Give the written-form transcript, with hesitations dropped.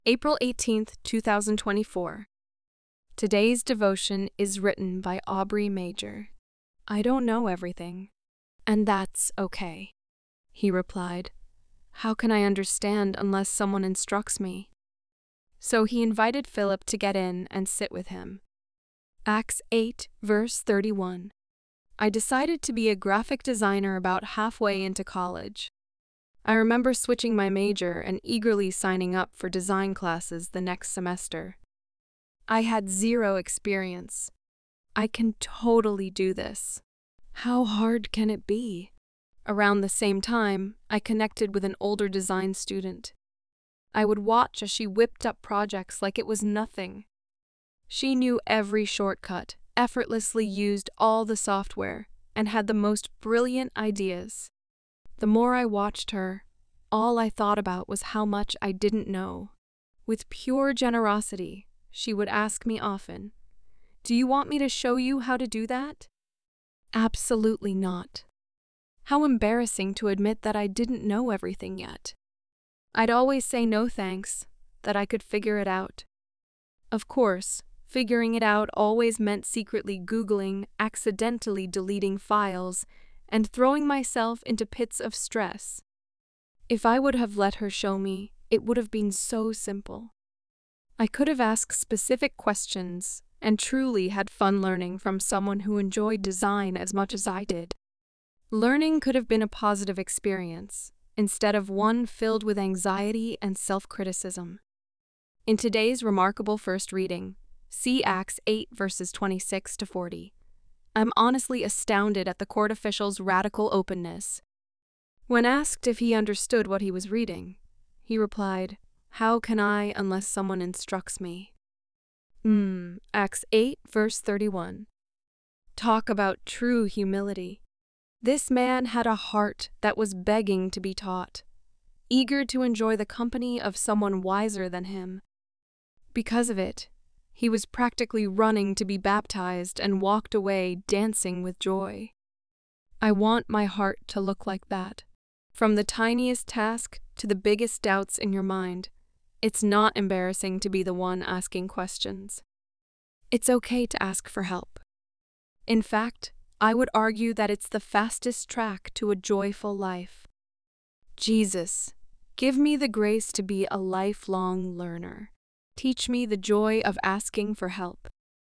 April 18th, 2024. Today's devotion is written by Aubrey Major. I don't know everything, and that's okay. He replied, how can I understand unless someone instructs me? So he invited Philip to get in and sit with him. Acts 8, verse 31. I decided to be a graphic designer about halfway into college. I remember switching my major and eagerly signing up for design classes the next semester. I had zero experience. I can totally do this. How hard can it be? Around the same time, I connected with an older design student. I would watch as she whipped up projects like it was nothing. She knew every shortcut, effortlessly used all the software, and had the most brilliant ideas. The more I watched her, all I thought about was how much I didn't know. With pure generosity, she would ask me often, do you want me to show you how to do that? Absolutely not. How embarrassing to admit that I didn't know everything yet. I'd always say no thanks, that I could figure it out. Of course, figuring it out always meant secretly Googling, accidentally deleting files, and throwing myself into pits of stress. If I would have let her show me, it would have been so simple. I could have asked specific questions and truly had fun learning from someone who enjoyed design as much as I did. Learning could have been a positive experience, instead of one filled with anxiety and self-criticism. In today's remarkable first reading, see Acts 8 verses 26 to 40. I'm honestly astounded at the court official's radical openness. When asked if he understood what he was reading, he replied, how can I unless someone instructs me? Acts 8 verse 31. Talk about true humility. This man had a heart that was begging to be taught, eager to enjoy the company of someone wiser than him. Because of it, he was practically running to be baptized and walked away dancing with joy. I want my heart to look like that. From the tiniest task to the biggest doubts in your mind, it's not embarrassing to be the one asking questions. It's okay to ask for help. In fact, I would argue that it's the fastest track to a joyful life. Jesus, give me the grace to be a lifelong learner. Teach me the joy of asking for help.